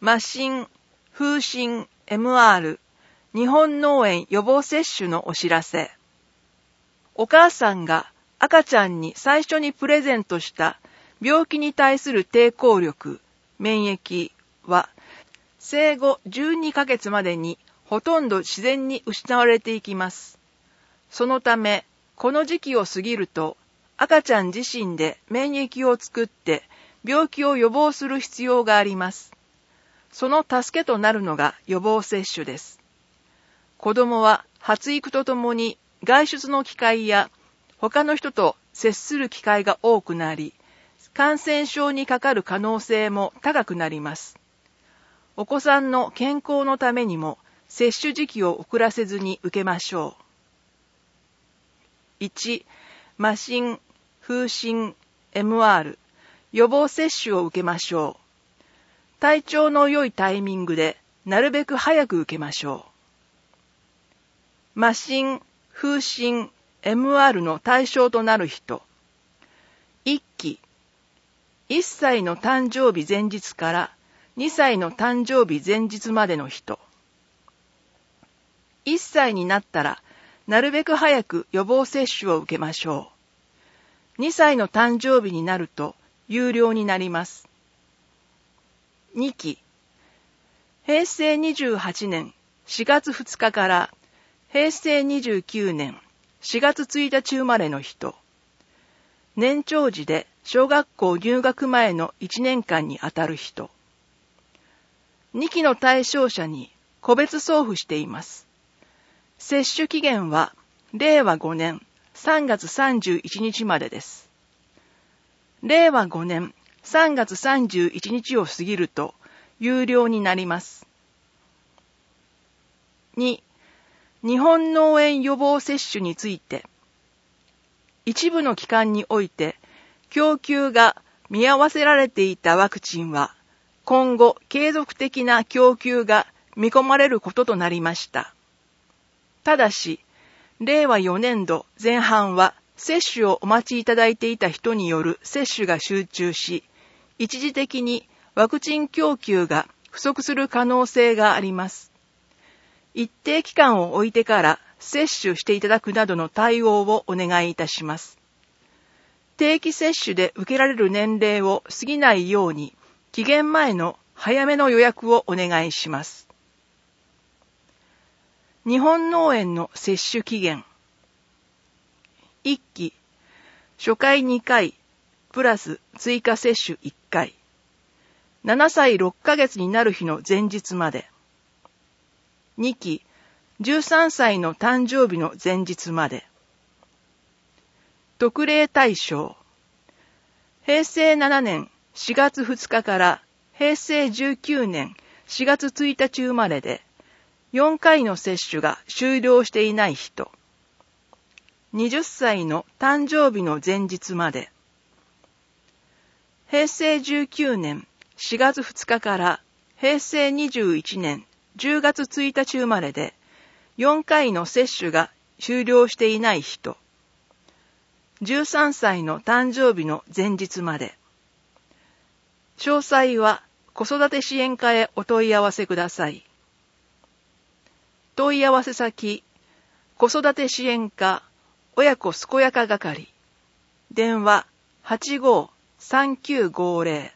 麻疹、風疹、MR、日本脳炎予防接種のお知らせ。お母さんが赤ちゃんに最初にプレゼントした病気に対する抵抗力、免疫は、生後12ヶ月までにほとんど自然に失われていきます。そのため、この時期を過ぎると、赤ちゃん自身で免疫を作って病気を予防する必要があります。その助けとなるのが予防接種です。子供は発育とともに外出の機会や他の人と接する機会が多くなり、感染症にかかる可能性も高くなります。お子さんの健康のためにも接種時期を遅らせずに受けましょう。1、麻疹、風疹、MR、予防接種を受けましょう。体調の良いタイミングでなるべく早く受けましょう。麻疹、風疹、MR の対象となる人。1期、1歳の誕生日前日から2歳の誕生日前日までの人。1歳になったらなるべく早く予防接種を受けましょう。2歳の誕生日になると有料になります。2期、平成28年4月2日から平成29年4月1日生まれの人。年長児で小学校入学前の1年間にあたる人。2期の対象者に個別送付しています。接種期限は令和5年3月31日までです。令和5年3月31日を過ぎると有料になります。2、日本脳炎予防接種について、一部の期間において供給が見合わせられていたワクチンは今後継続的な供給が見込まれることとなりました。ただし、令和4年度前半は接種をお待ちいただいていた人による接種が集中し、一時的にワクチン供給が不足する可能性があります。一定期間を置いてから接種していただくなどの対応をお願いいたします。定期接種で受けられる年齢を過ぎないように、期限前の早めの予約をお願いします。日本脳炎の接種期限。1期、初回2回、プラス追加接種1回。7歳6ヶ月になる日の前日まで。2期、13歳の誕生日の前日まで。特例対象。平成7年4月2日から平成19年4月1日生まれで、4回の接種が終了していない人。20歳の誕生日の前日まで。平成19年4月2日から平成21年10月1日生まれで、4回の接種が終了していない人。13歳の誕生日の前日まで。詳細は子育て支援課へお問い合わせください。問い合わせ先、子育て支援課親子健やか係。電話85-3950